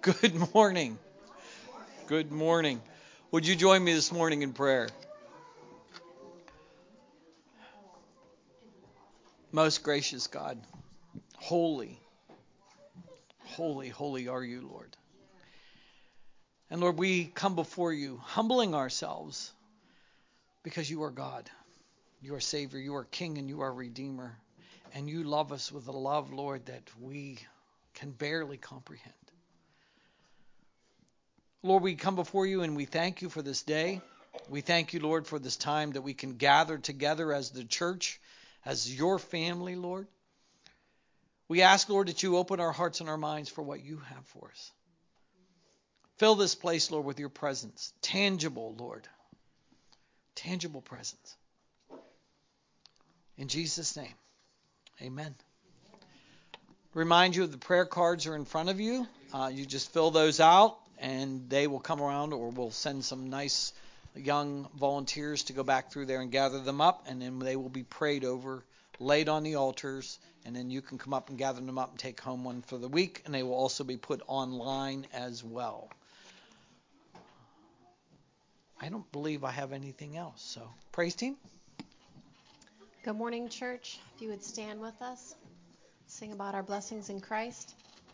Good morning. Good morning. Would you join me this morning in prayer? Most gracious God, holy, holy, holy are you, Lord. And Lord, we come before you, humbling ourselves because you are God. You are Savior, you are King, and you are Redeemer. And you love us with a love, Lord, that we can barely comprehend. Lord, we come before you and we thank you for this day. We thank you, Lord, for this time that we can gather together as the church, as your family, Lord. We ask, Lord, that you open our hearts and our minds for what you have for us. Fill this place, Lord, with your presence. Tangible, Lord. Tangible presence. In Jesus' name, amen. Remind you of the prayer cards are in front of you. You just fill those out and they will come around, or we'll send some nice young volunteers to go back through there and gather them up, and then they will be prayed over, laid on the altars, and then you can come up and gather them up and take home one for the week, and they will also be put online as well. I don't believe I have anything else. So, praise team. Good morning, church. If you would stand with us, sing about our blessings in Christ.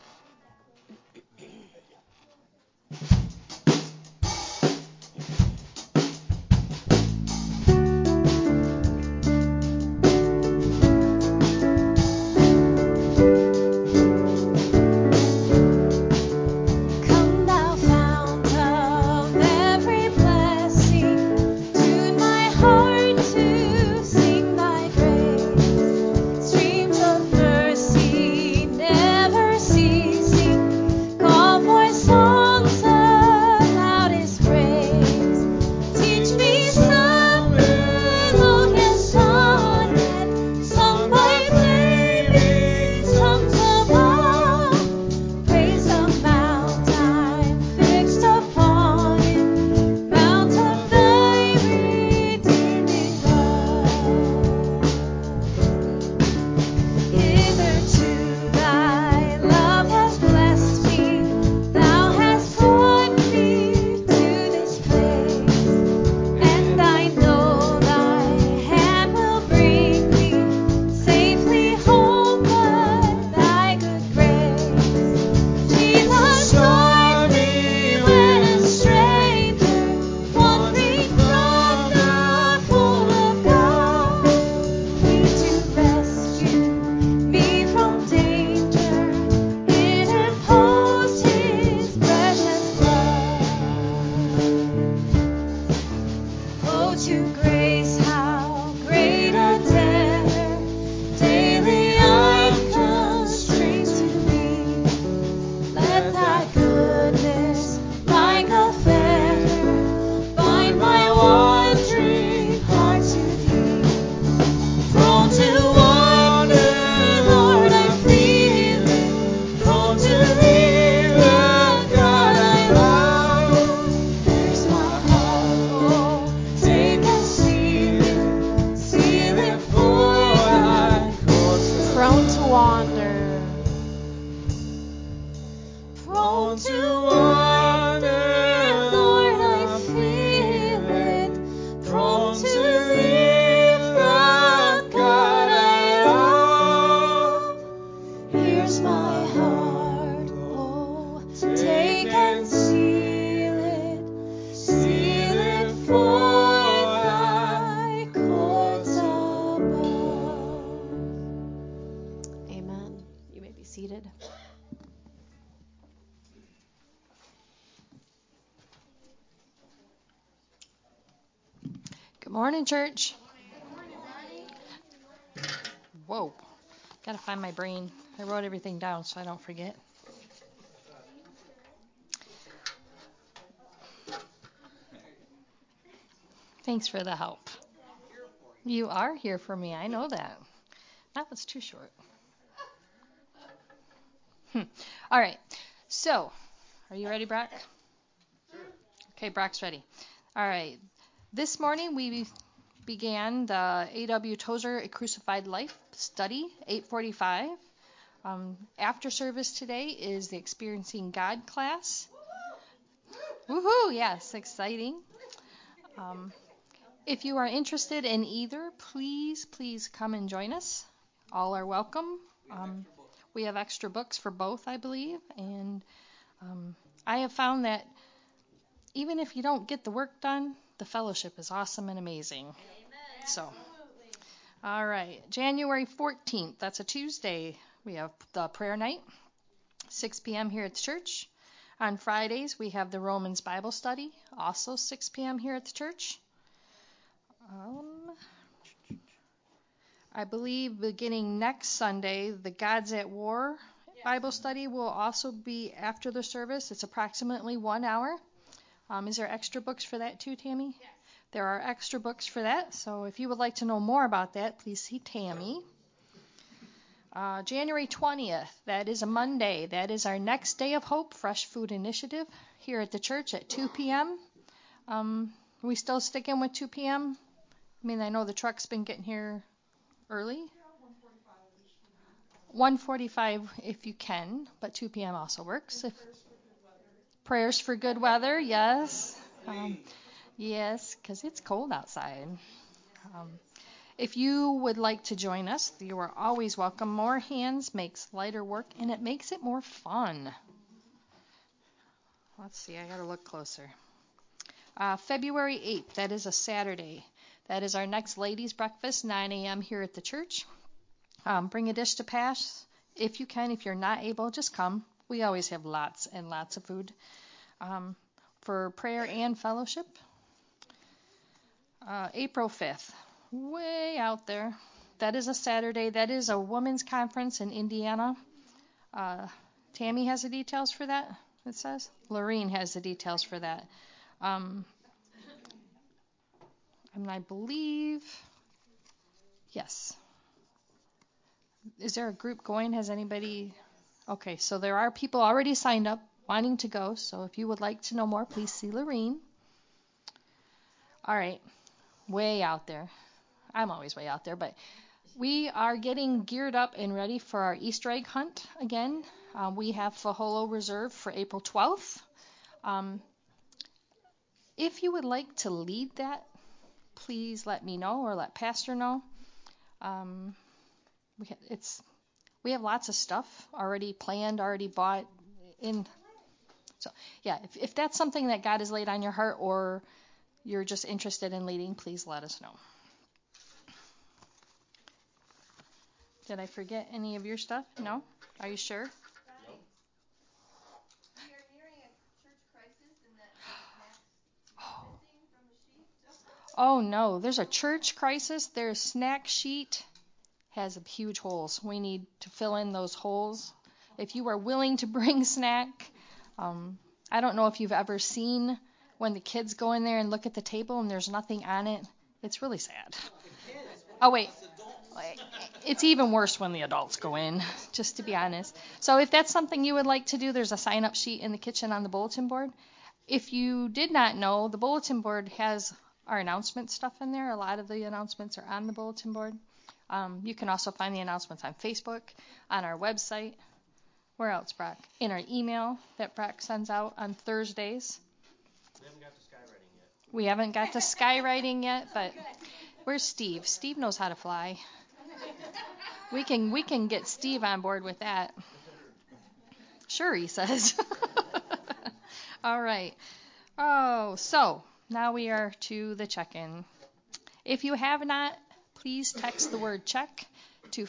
Morning, church. Whoa. Gotta find my brain. I wrote everything down so I don't forget. Thanks for the help. You are here for me. I know that. That was too short. All right. So, are you ready, Brock? Okay, Brock's ready. All right. This morning we began the A.W. Tozer A Crucified Life study, 8:45. After service today is the Experiencing God class. Woohoo! Yes, exciting. If you are interested in either, please come and join us. All are welcome. We have extra books for both, I believe, and I have found that even if you don't get the work done, the fellowship is awesome and amazing. Amen. So, all right, January 14th, that's a Tuesday, we have the prayer night, 6 p.m. here at the church. On Fridays, we have the Romans Bible study, also 6 p.m. here at the church. I believe beginning next Sunday, the God's at War Bible study will also be after the service. It's approximately 1 hour. Is there extra books for that too, Tammy? Yes. There are extra books for that, so if you would like to know more about that, please see Tammy. January 20th, that is a Monday. That is our Next Day of Hope Fresh Food Initiative here at the church at 2 p.m. We still sticking with 2 p.m.? I mean, I know the truck's been getting here early. 1:45 if you can, but 2 p.m. also works. Prayers for good weather, yes. Yes, because it's cold outside. If you would like to join us, you are always welcome. More hands makes lighter work, and it makes it more fun. Let's see, I got to look closer. February 8th, that is a Saturday. That is our next ladies' breakfast, 9 a.m. here at the church. Bring a dish to pass if you can. If you're not able, just come. We always have lots and lots of food for prayer and fellowship. April 5th, way out there. That is a Saturday. That is a women's conference in Indiana. Tammy has the details for that, it says. Lorene has the details for that. And I believe, yes. Is there a group going? Has anybody? Okay, so there are people already signed up wanting to go. So if you would like to know more, please see Lorene. All right, way out there. I'm always way out there, but we are getting geared up and ready for our Easter egg hunt again. We have Fajolo reserved for April 12th. If you would like to lead that, please let me know or let Pastor know. We have lots of stuff already planned, already bought in. So yeah, if that's something that God has laid on your heart or you're just interested in leading, please let us know. Did I forget any of your stuff? No? Are you sure? No. We are nearing a church crisis in that snacks missing from the sheet. Oh no, there's a church crisis. Their snack sheet has huge holes. We need to fill in those holes. If you are willing to bring snack, I don't know if you've ever seen when the kids go in there and look at the table and there's nothing on it. It's really sad. Oh wait, it's even worse when the adults go in, just to be honest. So if that's something you would like to do, there's a sign-up sheet in the kitchen on the bulletin board. If you did not know, the bulletin board has our announcement stuff in there. A lot of the announcements are on the bulletin board. You can also find the announcements on Facebook, on our website. Where else, Brock? In our email that Brock sends out on Thursdays. We haven't got to skywriting yet, but where's Steve? Steve knows how to fly. We can get Steve on board with that. Sure, he says. All right. Oh, so now we are to the check-in. If you have not, please text the word check to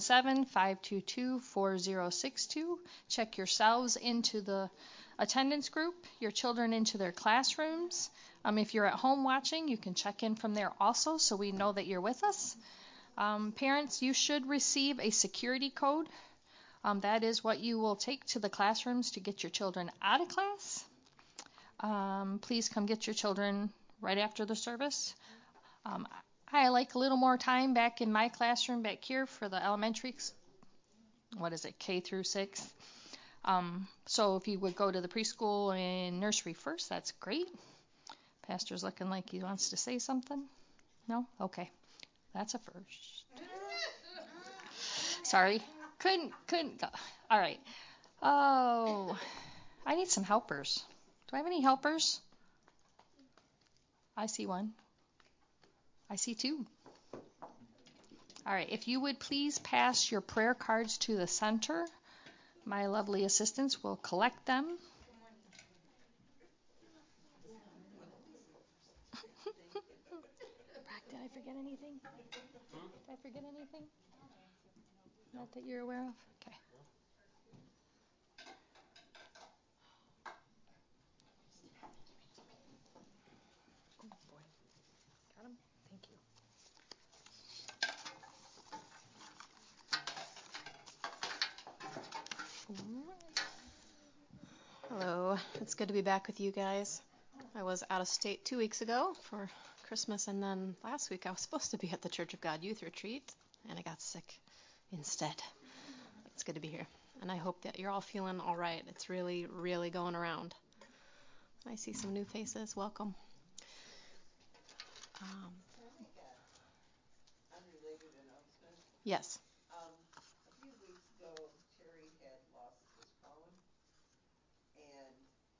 517-522-4062. Check yourselves into the attendance group, your children into their classrooms. If you're at home watching, you can check in from there also so we know that you're with us. Parents, you should receive a security code. That is what you will take to the classrooms to get your children out of class. Please come get your children right after the service. I like a little more time back in my classroom back here for the elementary, K through 6. So if you would go to the preschool and nursery first, that's great. Pastor's looking like he wants to say something. No? Okay. That's a first. Sorry. Couldn't go. All right. Oh, I need some helpers. Do I have any helpers? I see one. I see two. All right. If you would please pass your prayer cards to the center, my lovely assistants will collect them. Did I forget anything? Did I forget anything? Not that you're aware of? Okay. Oh, boy. Got him? Thank you. Hello, it's good to be back with you guys. I was out of state 2 weeks ago for Christmas, and then last week I was supposed to be at the Church of God Youth Retreat, and I got sick instead. It's good to be here, and I hope that you're all feeling all right. It's really, really going around. I see some new faces. Welcome. Unrelated announcement. Yes. A few weeks ago, Terry had lost his phone, and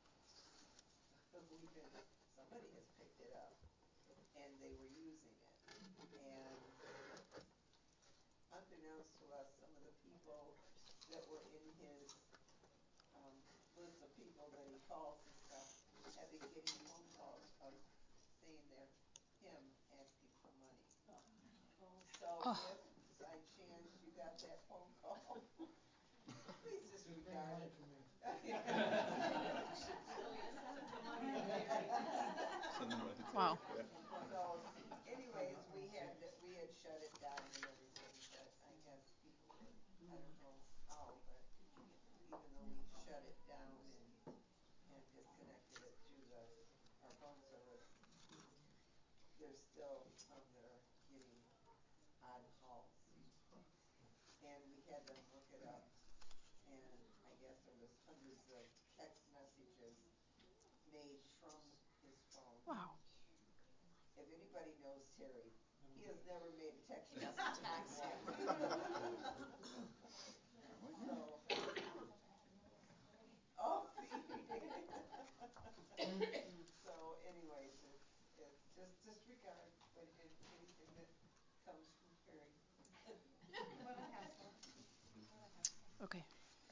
somebody has picked it up, and they were using it. And unbeknownst to us, some of the people that were in his list of people that he calls and stuff have been getting phone calls of saying they're him asking for money. So if by chance you got that phone call, please disregard it. Wow. So, anyways, we had shut it down and everything, but I guess people were, I don't know how, but even though we shut it down and disconnected it through our phone service, there's still some that are getting odd calls. And we had them look it up, and I guess there was hundreds of text messages made from his phone. Wow. If anybody knows Terry, he has never made a text message before. So, oh, see. So, anyways, it's just disregard anything that comes from Terry. What a hassle. Okay.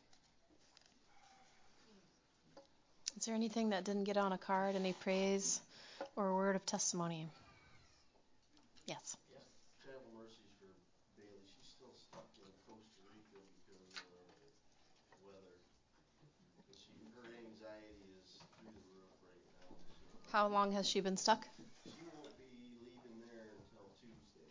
Is there anything that didn't get on a card? Any praise or a word of testimony? Yes. Travel mercies for Bailey. She's still stuck in Costa Rica because of weather. And her anxiety is through the roof right now. So How long has she been stuck? she won't be leaving there until Tuesday.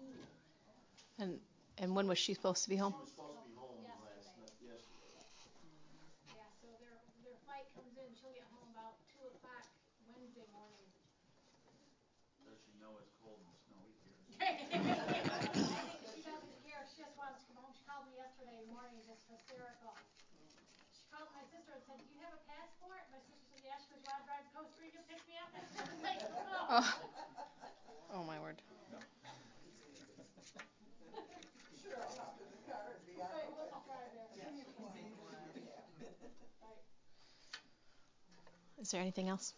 And when was she supposed to be home? She was supposed to be home yesterday. Yeah, so their flight comes in. She'll get home about 2:00 Wednesday morning. Does she know it's cold and snowy here? I think she doesn't care. She just wants to come home. She called me yesterday morning, just hysterical. She called my sister and said, "Do you have a passport?" My sister said, "Yeah." She goes, "You want to drive to Costa Rica and pick me up?" I said, "No." Oh my word. Sure, I'll hop in the car and be out. Right, we'll just drive there. Right. Is there anything else?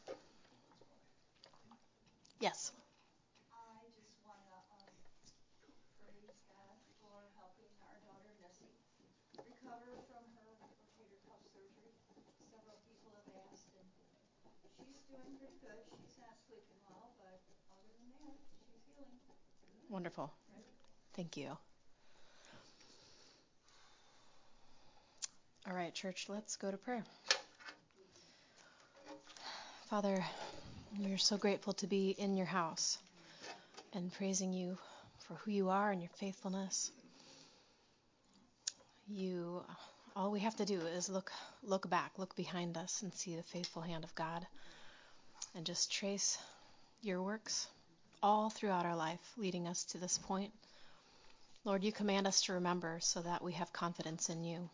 Yes. I just want to praise God for helping our daughter Nessie recover from her rotator cuff surgery. Several people have asked, and she's doing pretty good. She's not sleeping well, but other than that, she's healing. Wonderful. Thank you. All right, church, let's go to prayer. Father, we're so grateful to be in your house and praising you for who you are and your faithfulness. All we have to do is look back, look behind us and see the faithful hand of God and just trace your works all throughout our life, leading us to this point. Lord, you command us to remember so that we have confidence in you.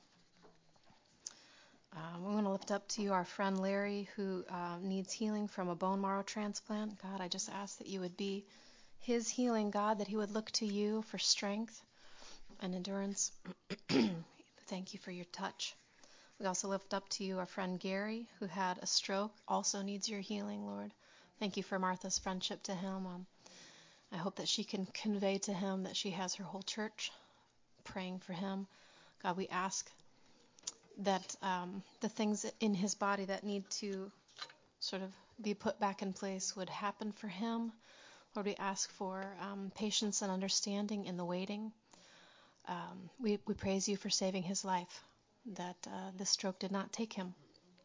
We want to lift up to you our friend Larry, who needs healing from a bone marrow transplant. God, I just ask that you would be his healing, God, that he would look to you for strength and endurance. Thank you for your touch. We also lift up to you our friend Gary, who had a stroke, also needs your healing, Lord. Thank you for Martha's friendship to him. I hope that she can convey to him that she has her whole church praying for him. God, we ask that the things in his body that need to sort of be put back in place would happen for him. Lord, we ask for patience and understanding in the waiting. We praise you for saving his life, that this stroke did not take him.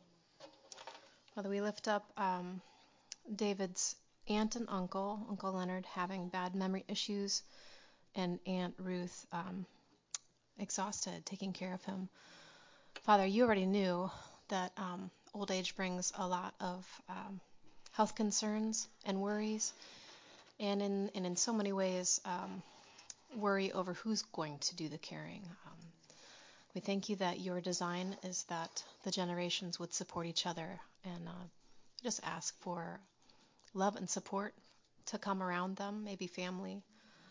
Father, we lift up David's aunt and uncle Leonard having bad memory issues, and Aunt Ruth exhausted taking care of him. Father, you already knew that old age brings a lot of health concerns and worries, and in so many ways worry over who's going to do the caring. We thank you that your design is that the generations would support each other, and just ask for love and support to come around them, maybe family,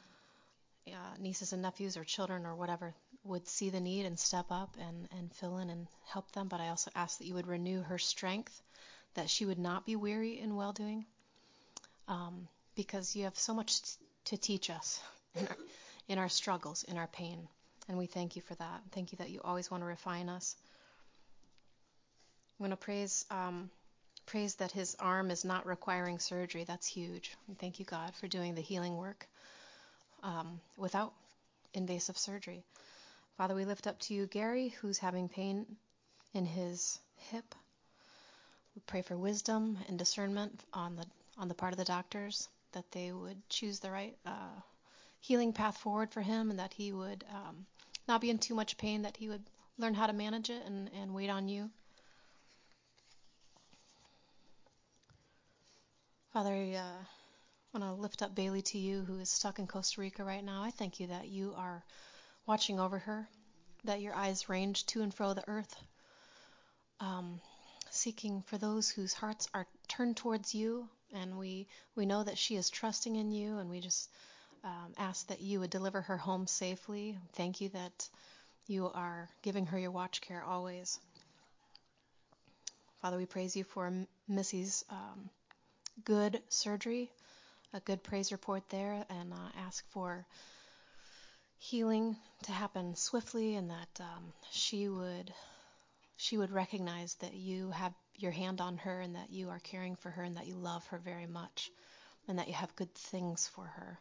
nieces and nephews or children or whatever would see the need and step up and fill in and help them. But I also ask that you would renew her strength, that she would not be weary in well-doing, because you have so much to teach us in our struggles, in our pain. And we thank you for that. Thank you that you always want to refine us. I'm going to praise that his arm is not requiring surgery. That's huge. And thank you, God, for doing the healing work without invasive surgery. Father, we lift up to you Gary, who's having pain in his hip. We pray for wisdom and discernment on the part of the doctors, that they would choose the right healing path forward for him, and that he would not be in too much pain, that he would learn how to manage it and wait on you. Father, I want to lift up Bailey to you, who is stuck in Costa Rica right now. I thank you that you are watching over her, that your eyes range to and fro the earth, seeking for those whose hearts are turned towards you. And we know that she is trusting in you, and we just ask that you would deliver her home safely. Thank you that you are giving her your watch care always. Father, we praise you for Missy's good surgery, a good praise report there, and ask for healing to happen swiftly, and that she would recognize that you have your hand on her, and that you are caring for her, and that you love her very much, and that you have good things for her.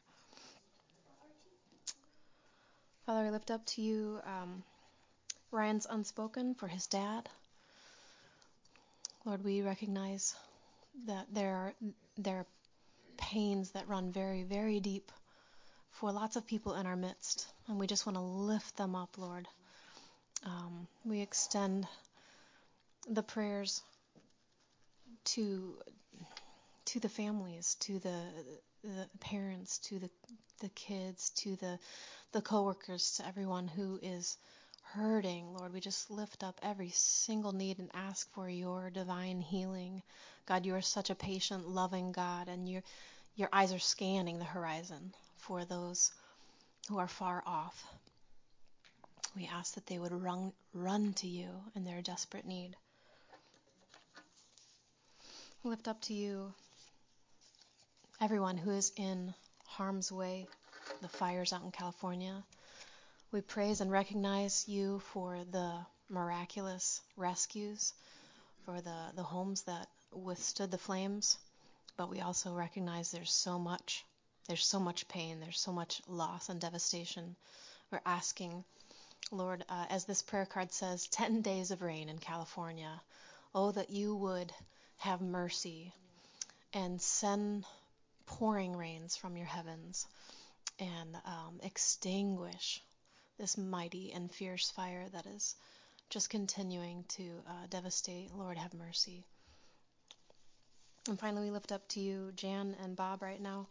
Father, I lift up to you Ryan's unspoken for his dad. Lord, we recognize that there are pains that run very, very deep for lots of people in our midst, and we just want to lift them up, Lord. We extend the prayers to the families, to the parents, to the kids, to the coworkers, to everyone who is hurting. Lord, we just lift up every single need and ask for your divine healing. God, you are such a patient, loving God, and your eyes are scanning the horizon for those who are far off. We ask that they would run to you in their desperate need. We lift up to you everyone who is in harm's way, the fires out in California. We praise and recognize you for the miraculous rescues, for the homes that withstood the flames, but we also recognize there's so much pain, there's so much loss and devastation. We're asking, Lord, as this prayer card says, 10 days of rain in California. Oh, that you would have mercy and send pouring rains from your heavens and extinguish this mighty and fierce fire that is just continuing to devastate. Lord, have mercy. And finally, we lift up to you Jan and Bob right now.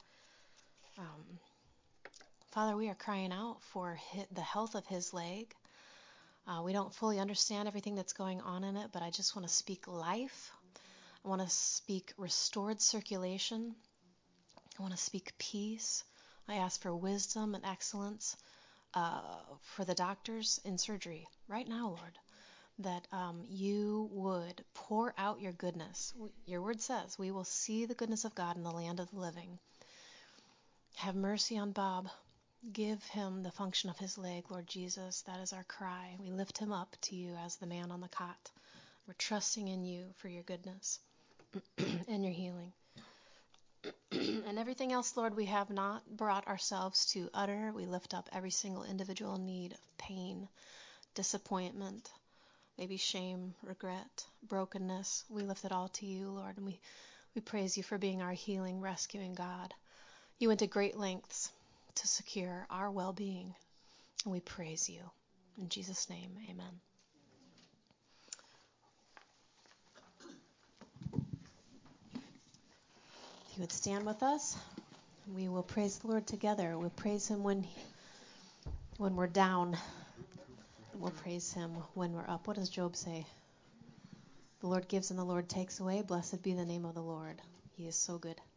Father, we are crying out for the health of his leg. We don't fully understand everything that's going on in it, but I just want to speak life. I want to speak restored circulation. I want to speak peace. I ask for wisdom and excellence for the doctors in surgery right now, Lord, that you would pour out your goodness. Your word says we will see the goodness of God in the land of the living. Have mercy on Bob. Give him the function of his leg, Lord Jesus. That is our cry. We lift him up to you as the man on the cot. We're trusting in you for your goodness and your healing. And everything else, Lord, we have not brought ourselves to utter. We lift up every single individual need of pain, disappointment, maybe shame, regret, brokenness. We lift it all to you, Lord, and we praise you for being our healing, rescuing God. You went to great lengths to secure our well-being, and we praise you. In Jesus' name, amen. If you would stand with us, we will praise the Lord together. We'll praise him when we're down, and we'll praise him when we're up. What does Job say? The Lord gives and the Lord takes away. Blessed be the name of the Lord. He is so good.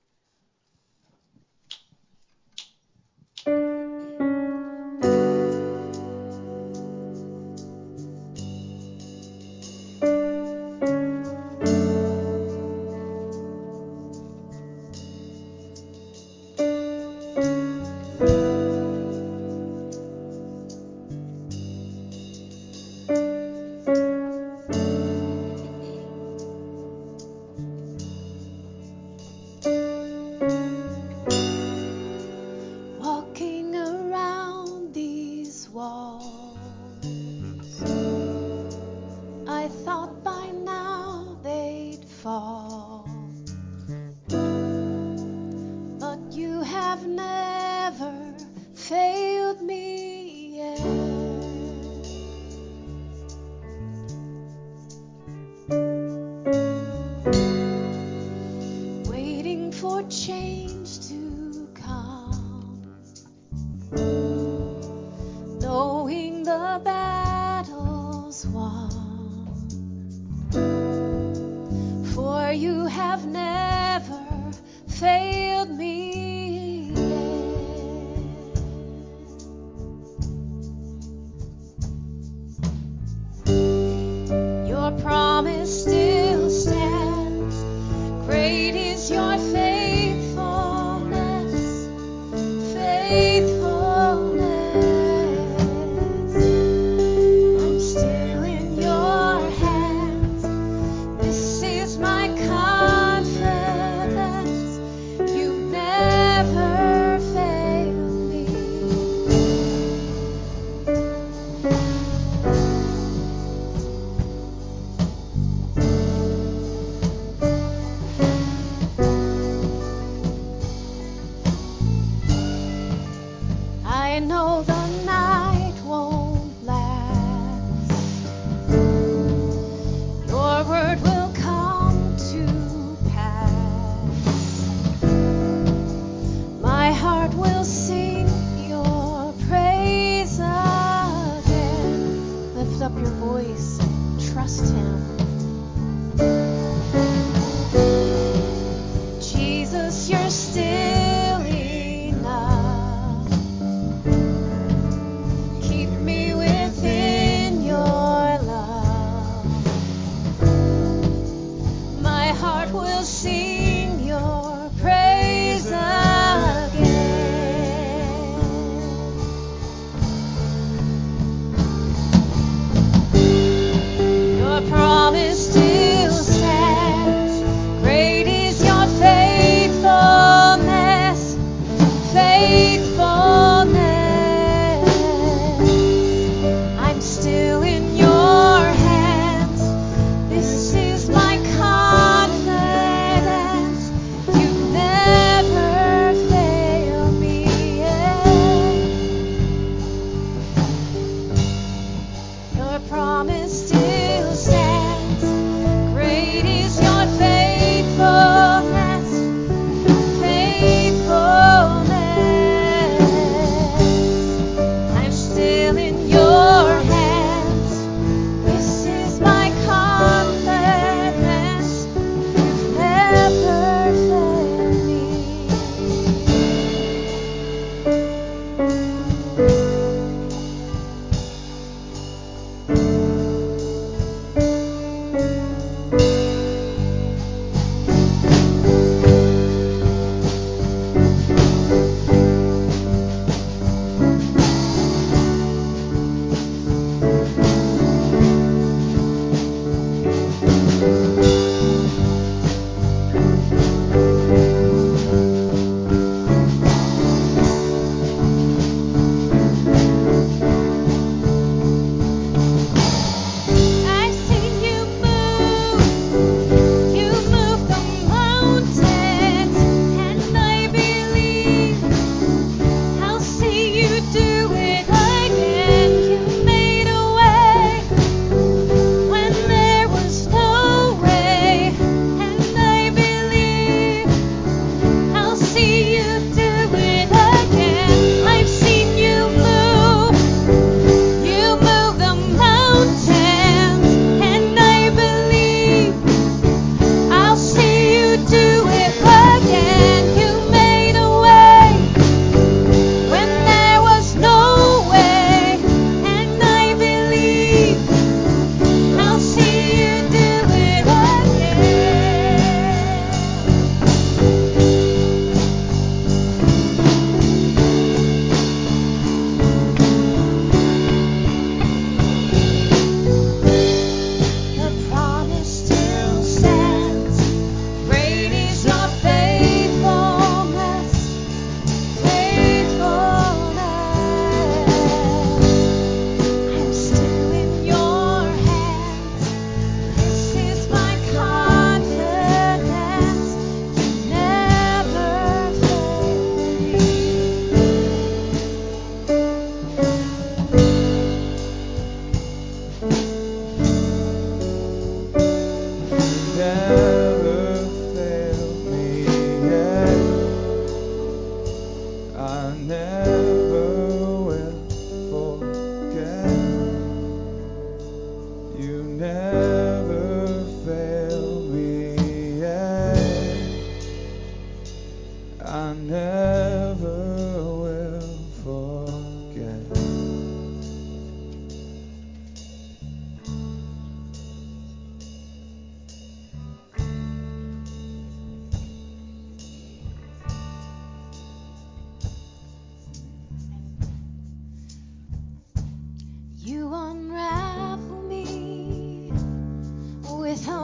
Never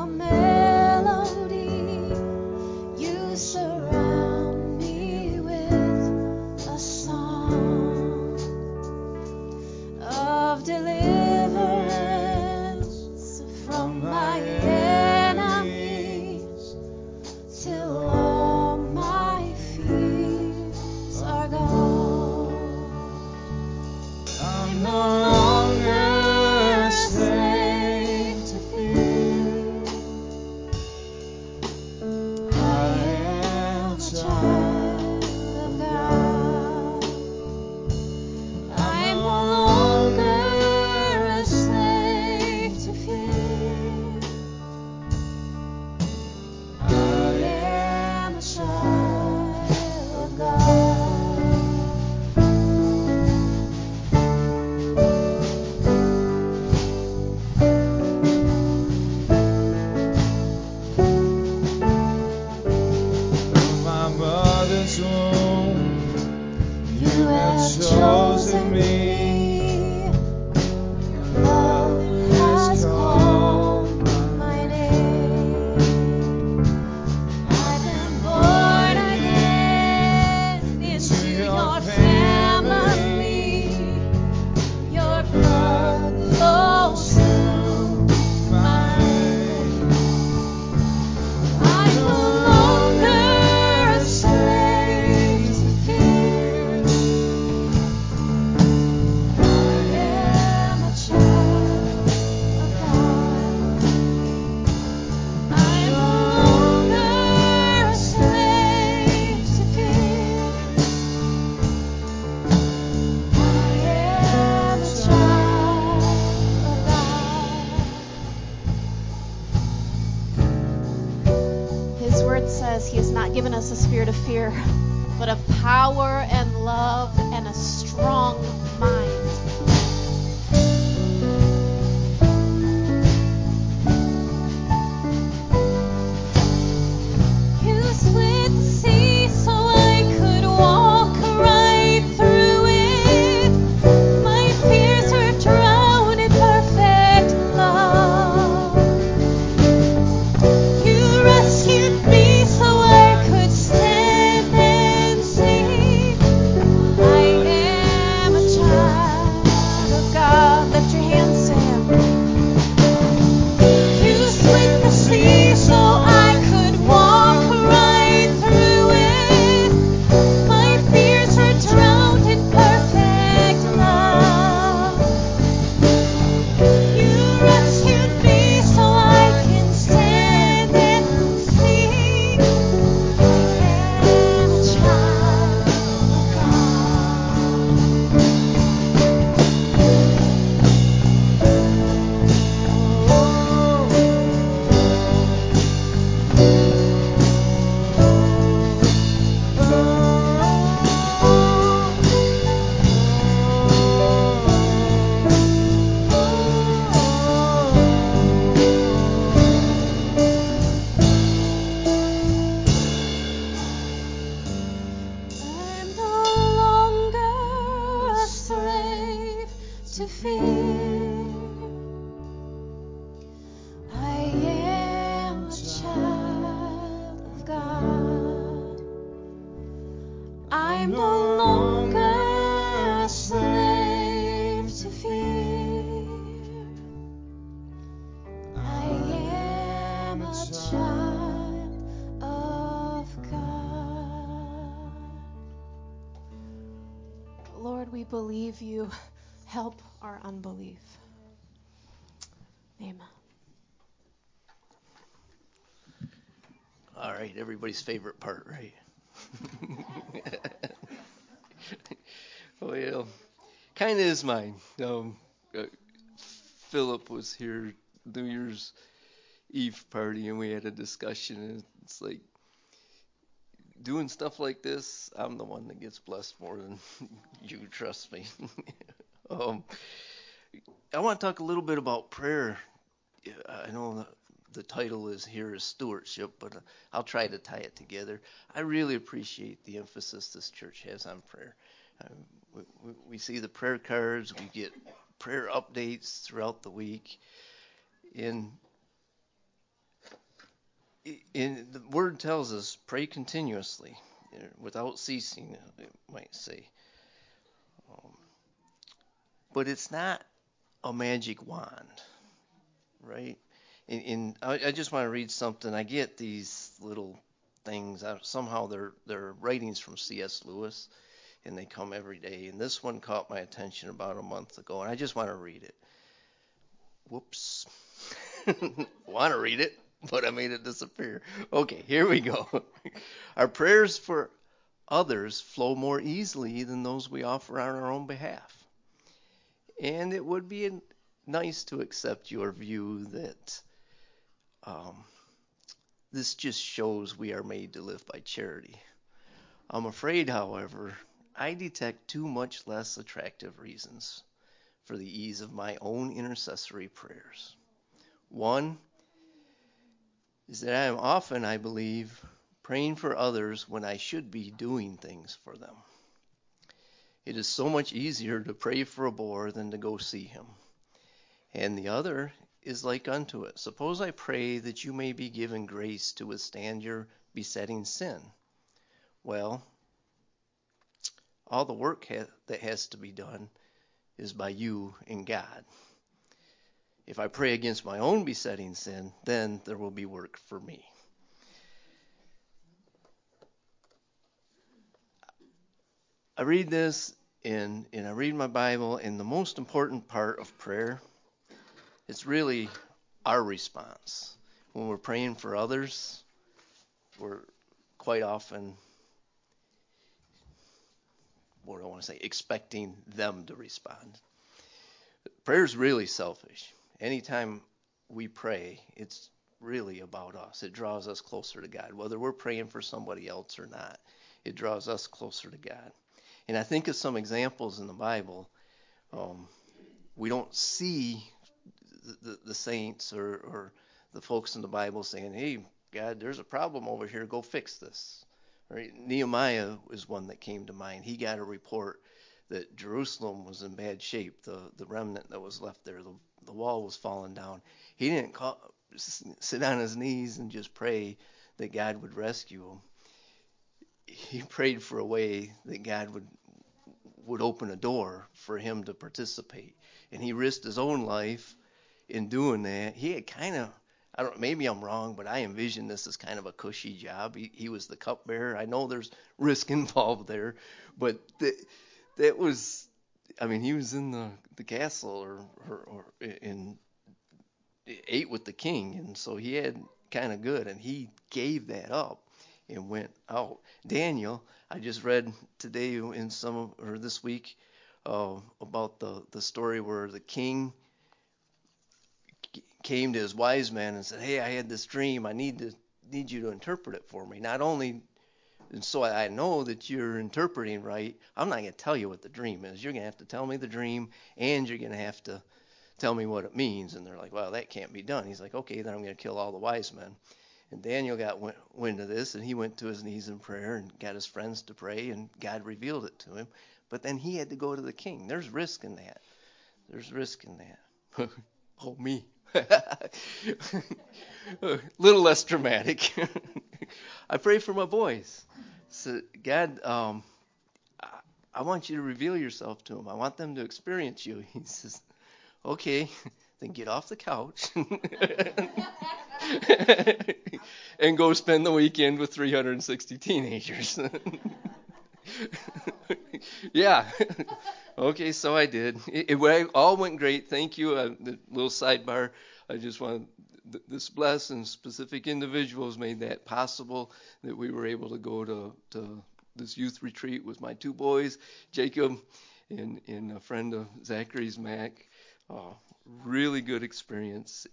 a melody. You surround me with a song of deliverance from my enemies till all my fears are gone. I'm no longer a slave to fear. I am a child of God. I'm no longer a slave to fear. I am a child of God. From my mother's womb, you have chosen me. Your love has called my name. I've been born again into your family. Your blood flows through my veins. I'm no longer a slave to fear. I am a child of God. I'm no longer a slave to fear. I am a child of God. His word says he has not given us a spirit of fear, but of power and love and a strong mind. You split the sea so I could walk right through it. My fears were drowned in perfect love. You rescued me so I could stand and sing. I am a child of God. Lift your hands to him. You split the sea so I could walk right through it. My fears were drowned in perfect love. You rescued me so I can stand and sing. I am a child of I'm no longer a slave to fear. I am a child of God. I'm no longer a slave to fear. I am a child of God. Lord, we believe you. Help our unbelief. Amen. All right, everybody's favorite part, right? Well, kind of is mine. Philip was here New Year's Eve party, and we had a discussion, and it's like doing stuff like this. I'm the one that gets blessed more than you. Trust me. um, I want to talk a little bit about prayer. I know the title is here is stewardship, but I'll try to tie it together. I really appreciate the emphasis this church has on prayer. We see the prayer cards, we get prayer updates throughout the week, and And the word tells us, pray continuously, without ceasing, it might say. But it's not a magic wand, right? And I just want to read something. I get these little things. Somehow they're writings from C.S. Lewis, and they come every day. And this one caught my attention about a month ago, and I just want to read it. Whoops. Want to read it, but I made it disappear. Okay, here we go. Our prayers for others flow more easily than those we offer on our own behalf. And it would be nice to accept your view that this just shows we are made to live by charity. I'm afraid, however, I detect too much less attractive reasons for the ease of my own intercessory prayers. One is that I am often, I believe, praying for others when I should be doing things for them. It is so much easier to pray for a bore than to go see him. And the other is like unto it. Suppose I pray that you may be given grace to withstand your besetting sin. Well, all the work that has to be done is by you and God. If I pray against my own besetting sin, then there will be work for me. I read this and I read my Bible, and the most important part of prayer, it's really our response. When we're praying for others, we're quite often, what do I want to say, expecting them to respond. Prayer is really selfish. Anytime we pray, it's really about us. It draws us closer to God. Whether we're praying for somebody else or not, it draws us closer to God. And I think of some examples in the Bible. We don't see the saints or the folks in the Bible saying, hey, God, there's a problem over here. Go fix this. Right? Nehemiah is one that came to mind. He got a report that Jerusalem was in bad shape, the remnant that was left there. The wall was falling down. He didn't sit on his knees and just pray that God would rescue him. He prayed for a way that God would open a door for him to participate. And he risked his own life in doing that. He had kind of, maybe I'm wrong, but I envision this as kind of a cushy job. He was the cupbearer. I know there's risk involved there, but that was, he was in the castle or ate with the king, and so he had kind of good, and he gave that up and went out. Daniel, I just read today this week about the story where the king came to his wise man and said, hey, I had this dream. I need you to interpret it for me. Not only, and so I know that you're interpreting right, I'm not going to tell you what the dream is. You're going to have to tell me the dream, and you're going to have to tell me what it means. And they're like, well, that can't be done. He's like, okay, then I'm going to kill all the wise men. And Daniel got wind of this, and he went to his knees in prayer and got his friends to pray, and God revealed it to him. But then he had to go to the king. There's risk in that. There's risk in that. Oh, me. A little less dramatic. I pray for my boys. So, God, I want you to reveal yourself to them. I want them to experience you. He says, okay, then get off the couch and go spend the weekend with 360 teenagers. Yeah. Okay, so I did. It all went great. Thank you. The little sidebar, I just want this bless and specific individuals made that possible, that we were able to go to this youth retreat with my two boys, Jacob and a friend of Zachary's, Mac. Really good experience.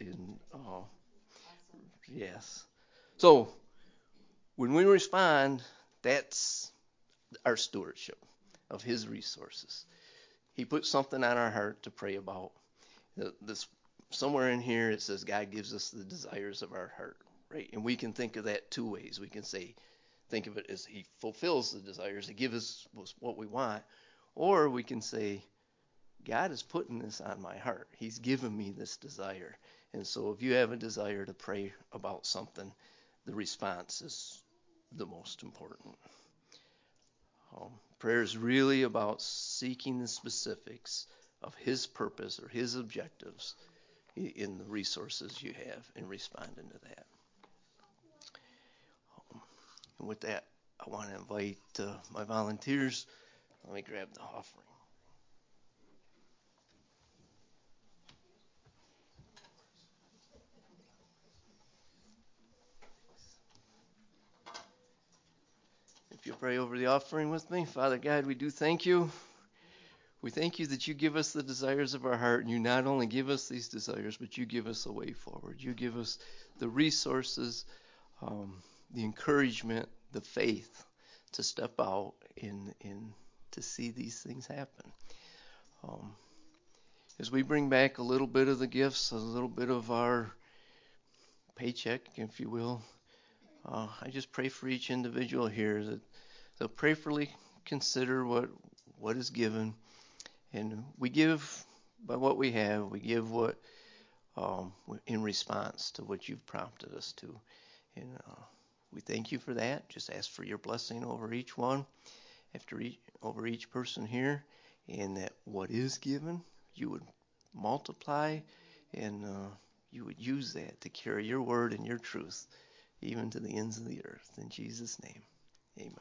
Yes. So when we respond, that's our stewardship of his resources. He put something on our heart to pray about. This somewhere in here it says God gives us the desires of our heart, right? And we can think of that two ways. We can think of it as he fulfills the desires, he gives us what we want, or we can say God is putting this on my heart. He's given me this desire. And so if you have a desire to pray about something, the response is the most important. Prayer is really about seeking the specifics of His purpose or His objectives in the resources you have and responding to that. And with that, I want to invite my volunteers. Let me grab the offering. If you pray over the offering with me. Father God, we do thank you. We thank you that you give us the desires of our heart, and you not only give us these desires, but you give us a way forward. You give us the resources, the encouragement, the faith to step out and to see these things happen. As we bring back a little bit of the gifts, a little bit of our paycheck, if you will, I just pray for each individual here that they'll prayerfully consider what is given. And we give by what we have. We give what in response to what you've prompted us to. And we thank you for that. Just ask for your blessing over each one, over each person here, and that what is given, you would multiply and you would use that to carry your word and your truth even to the ends of the earth. In Jesus' name, amen.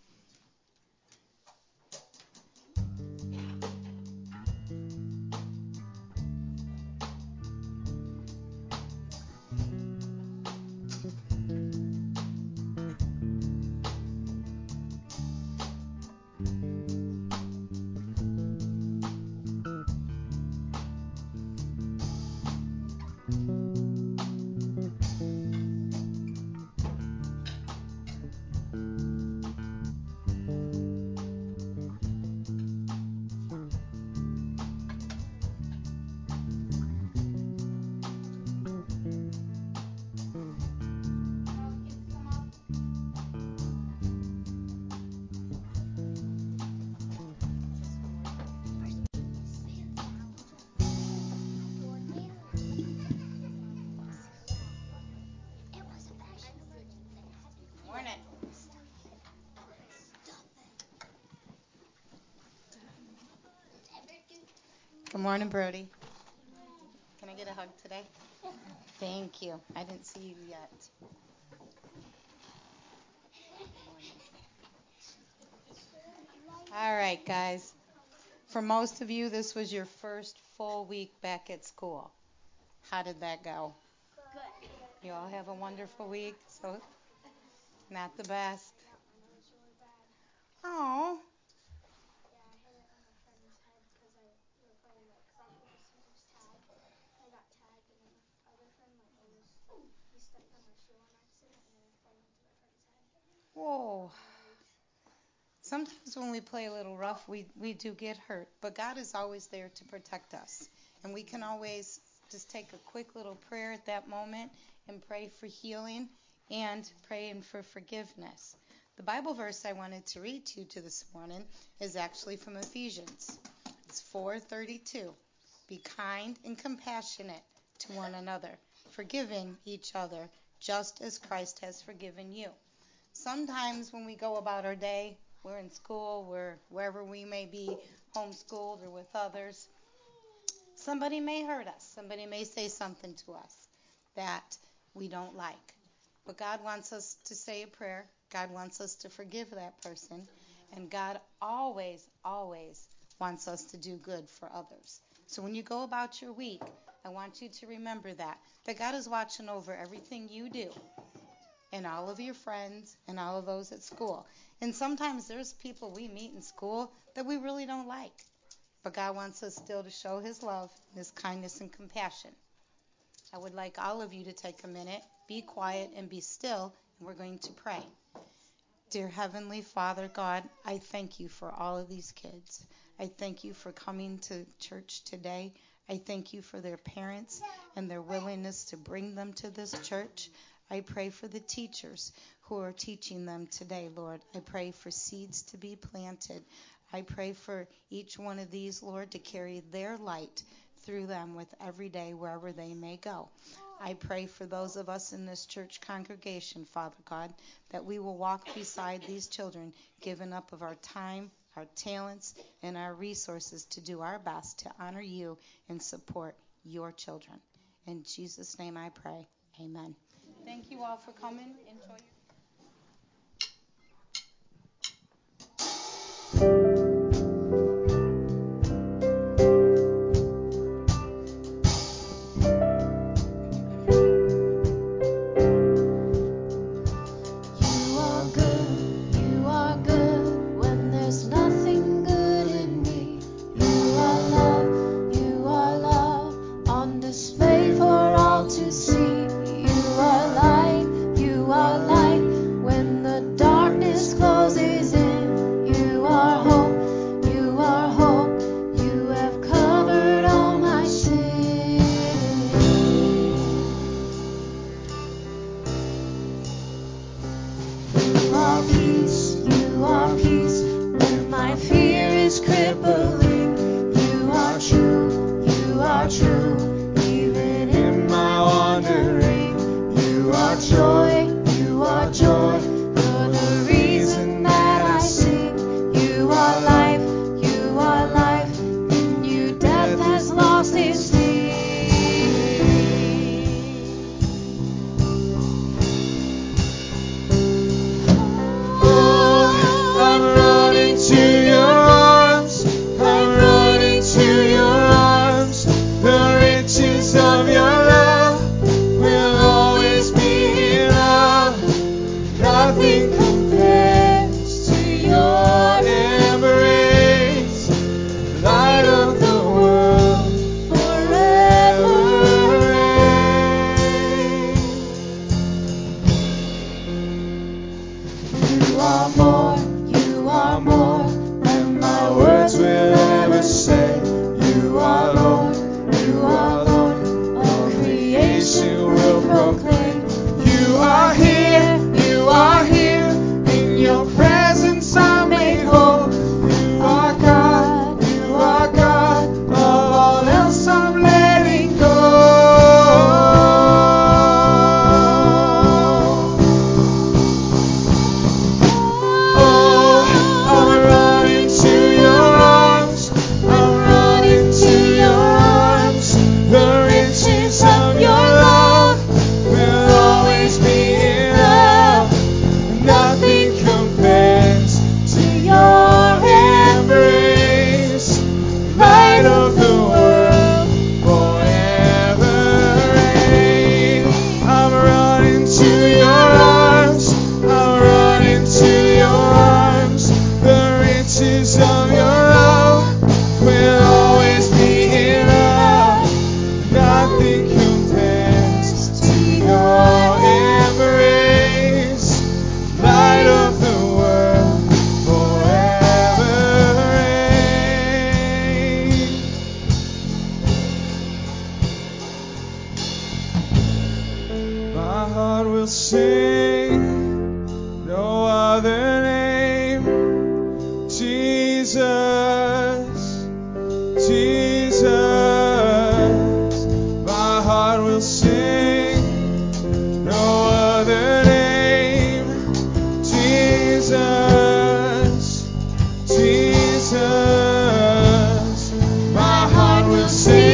Good morning, Brody. Can I get a hug today? Thank you. I didn't see you yet. All right, guys. For most of you, this was your first full week back at school. How did that go? Good. You all have a wonderful week, so not the best. Oh. Whoa. Sometimes when we play a little rough, we do get hurt. But God is always there to protect us. And we can always just take a quick little prayer at that moment and pray for healing and praying for forgiveness. The Bible verse I wanted to read to you this morning is actually from Ephesians. It's 4:32. Be kind and compassionate to one another, forgiving each other, just as Christ has forgiven you. Sometimes when we go about our day, we're in school, we're wherever we may be, homeschooled or with others, somebody may hurt us. Somebody may say something to us that we don't like. But God wants us to say a prayer. God wants us to forgive that person. And God always, always wants us to do good for others. So when you go about your week, I want you to remember that God is watching over everything you do. And all of your friends and all of those at school. And sometimes there's people we meet in school that we really don't like. But God wants us still to show His love, His kindness, and compassion. I would like all of you to take a minute, be quiet, and be still, and we're going to pray. Dear Heavenly Father, God, I thank you for all of these kids. I thank you for coming to church today. I thank you for their parents and their willingness to bring them to this church. I pray for the teachers who are teaching them today, Lord. I pray for seeds to be planted. I pray for each one of these, Lord, to carry their light through them with every day wherever they may go. I pray for those of us in this church congregation, Father God, that we will walk beside these children, giving up of our time, our talents, and our resources to do our best to honor you and support your children. In Jesus' name I pray. Amen. Thank you all for coming. Enjoy your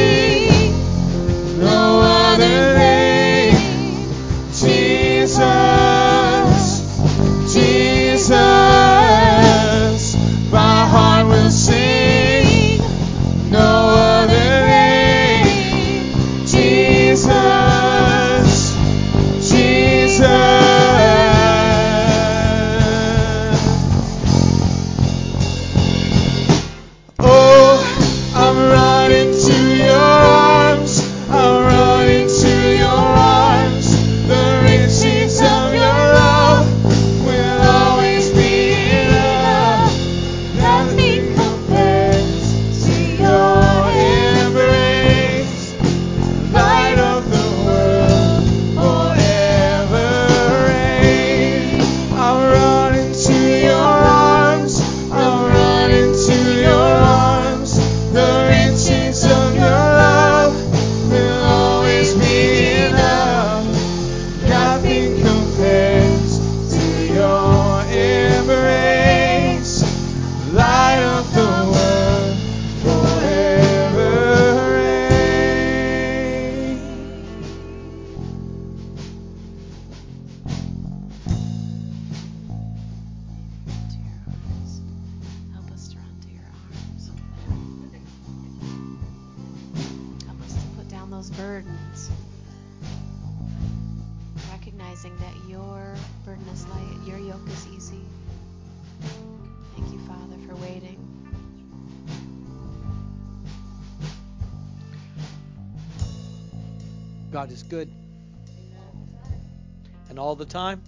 Jesus. God is good. And all the time?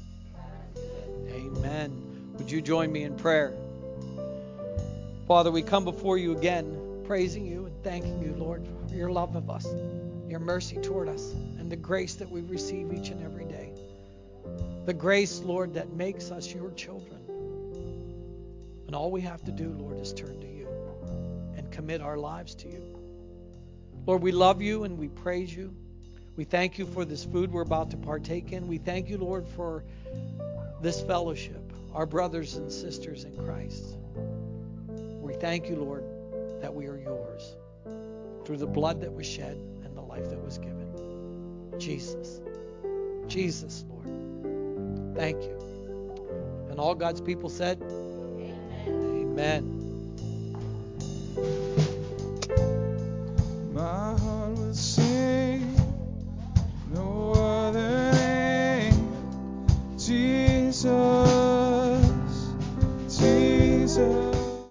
Amen. Would you join me in prayer? Father, we come before you again, praising you and thanking you, Lord, for your love of us, your mercy toward us, and the grace that we receive each and every day. The grace, Lord, that makes us your children. And all we have to do, Lord, is turn to you and commit our lives to you. Lord, we love you and we praise you. We thank you for this food we're about to partake in. We thank you, Lord, for this fellowship, our brothers and sisters in Christ. We thank you, Lord, that we are yours through the blood that was shed and the life that was given. Jesus. Jesus, Lord. Thank you. And all God's people said, Amen. My heart will sing, no other name, Jesus.